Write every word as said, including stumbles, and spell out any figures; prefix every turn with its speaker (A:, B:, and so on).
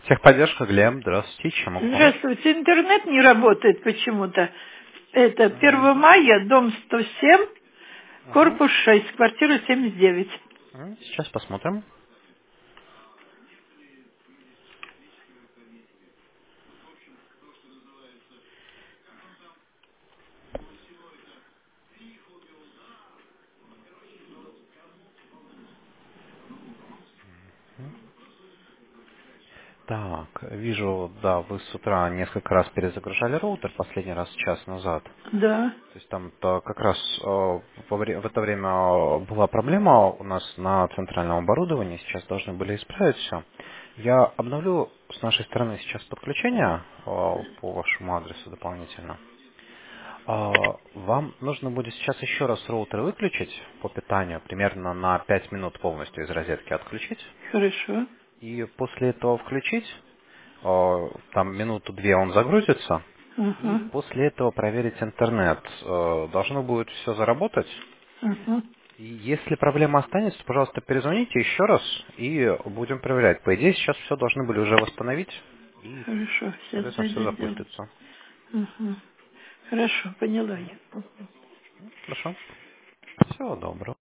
A: Техподдержка, Глеб, здравствуйте, чем могу помочь?
B: Здравствуйте. Интернет не работает почему-то. Это первого мая, дом сто семь,
A: Мгм.
B: корпус шесть, квартира семьдесят девять.
A: М, Сейчас посмотрим. Так, вижу, да, вы с утра несколько раз перезагружали роутер, последний раз час назад.
B: Да,
A: То есть там то как раз э, во вре- в это время э, была проблема у нас на центральном оборудовании, сейчас должны были исправить все. Я обновлю с нашей стороны сейчас подключение э, по вашему адресу дополнительно. А, Вам нужно будет сейчас еще раз роутер выключить по питанию, примерно на пять минут полностью из розетки отключить.
B: хорошо.
A: И после этого включить, а, там минуту-две он загрузится. И
B: Ага,
A: после этого проверить интернет. Э, Должно будет все заработать.
B: ага.
A: И если проблема останется, пожалуйста, перезвоните еще раз и будем проверять. По идее, сейчас все должны были уже восстановить и,
B: Хорошо, сейчас
A: соответственно, все
B: зайду сделаю.
A: запустится.
B: Ага. Хорошо, поняла
A: Мгм.
B: я.
A: Хорошо. Всего доброго.